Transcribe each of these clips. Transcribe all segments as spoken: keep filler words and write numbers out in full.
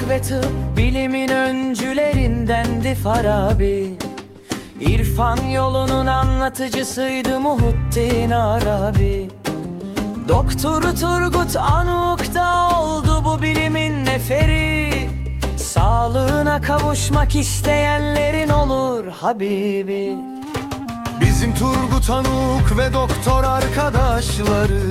ve tıp bilimin öncülerindendi Farabi. İrfan yolunun anlatıcısıydı Muhittin Arabi. Doktor Turgut Anuk da oldu bu bilimin neferi. Sağlığına kavuşmak isteyenlerin olur Habibi. Bizim Turgut Anuk ve doktor arkadaşları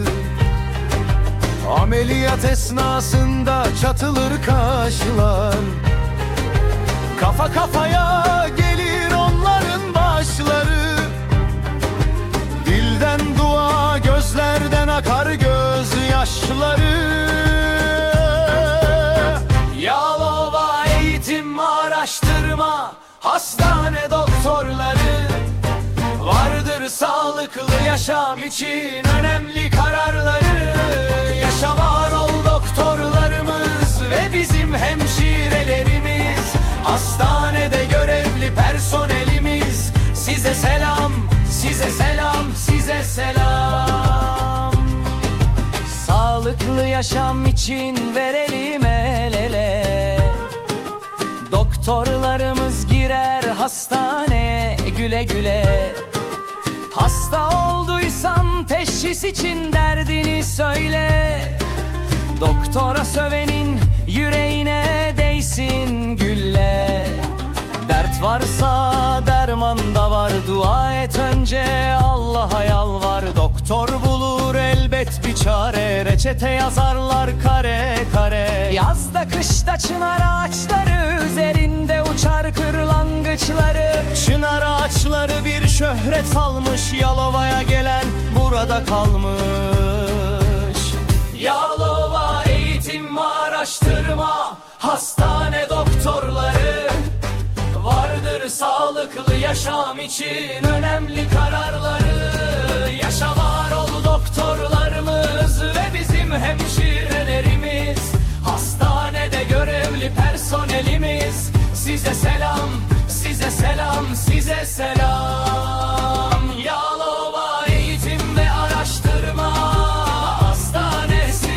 ameliyat esnasında çatılır kaşlar. Kafa kafaya gelir onların başları. Dilden dua, gözlerden akar gözyaşları. Yalova Eğitim Araştırma Hastane doktorları vardır sağlıklı yaşam için önemli kararları. Yaşa var ol doktorlarımız ve bizim hemşirelerimiz. Hastanede görevli personelimiz. Size selam, size selam, size selam. Sağlıklı yaşam için verelim el ele. Doktorlarımız girer hastaneye güle güle. Hasta olduysan teşhis için derdini söyle. Doktora sövenin yüreğine değsin gülle. Dert varsa derman da var, dua et önce Allah'a yalvar. Doktor bulur elbet bir çare, reçete yazarlar kare kare. Yazda kışta çınar ağaçları, üzerinde uçar kırlangıçları. Çınar ağaçları bir şöhret salmış, Yalova'ya gelen burada kalmış. Yalova Eğitim Araştırma Hastane doktorları vardır sağlıklı yaşam için önemli kararları. Yaşa var ol doktorlarımız ve bizim hemşirelerimiz. Hastanede görevli personelimiz. Size selam, size selam, size selam. Yalova Eğitim ve Araştırma Hastanesi.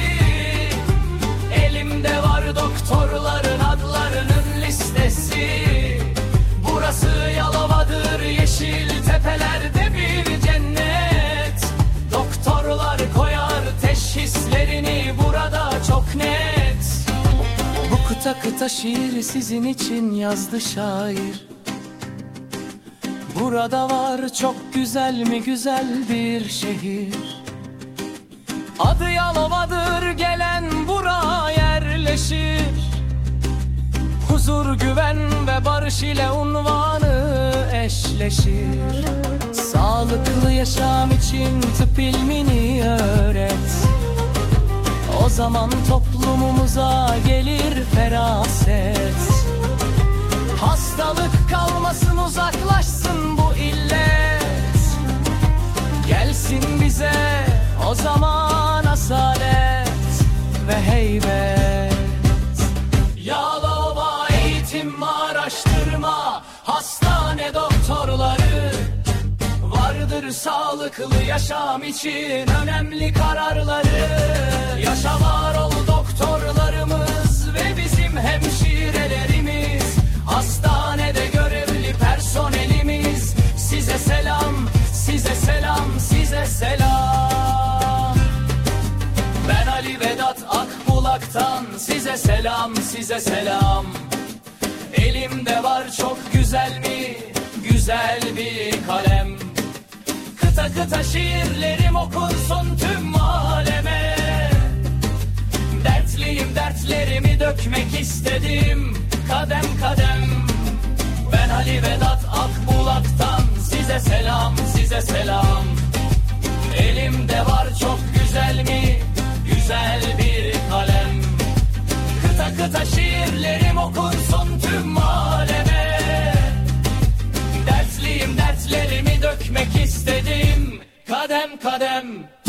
Elimde var doktorların adlarının listesi. Burası Yalova'dır, yeşil tepelerde bir cennet. Doktorlar koyar teşhislerini burada çok net. Bu kıta kıta şiiri sizin için yazdı şair. Burada var çok güzel mi güzel bir şehir. Adı Yalova'dır, gelen buraya yerleşir. Huzur, güven ve barış ile unvanı eşleşir. Sağlıklı yaşam için tıp ilmini öğret. O zaman toplumumuza gelir feraset. Hastalık kalmasın, uzaklaşsın bu illet. Gelsin bize o zaman asalet ve heybet. Yalova Eğitim Araştırma Hastane doktorları vardır sağlıklı yaşam için önemli kararları. Yaşa var ol doktorlarımız ve bizim hemşirelerimiz. Hastanede görevli personelimiz. Size selam, size selam, size selam. Ben Ali Vedat Akbulak'tan size selam, size selam. Elimde var çok güzel mi, güzel bir kalem. Kıta kıta şiirlerim okunsun tüm aleme. Dertliyim, dertlerimi dökmek istedim kadem kadem. Ben Ali Vedat Akbulak'tan size selam, size selam. Elimde var çok güzel mi, güzel bir kalem. Kıta kıta şiirlerim okunsun tüm aleme. Dertliyim, dertlerimi dökmek istedim kadem kadem.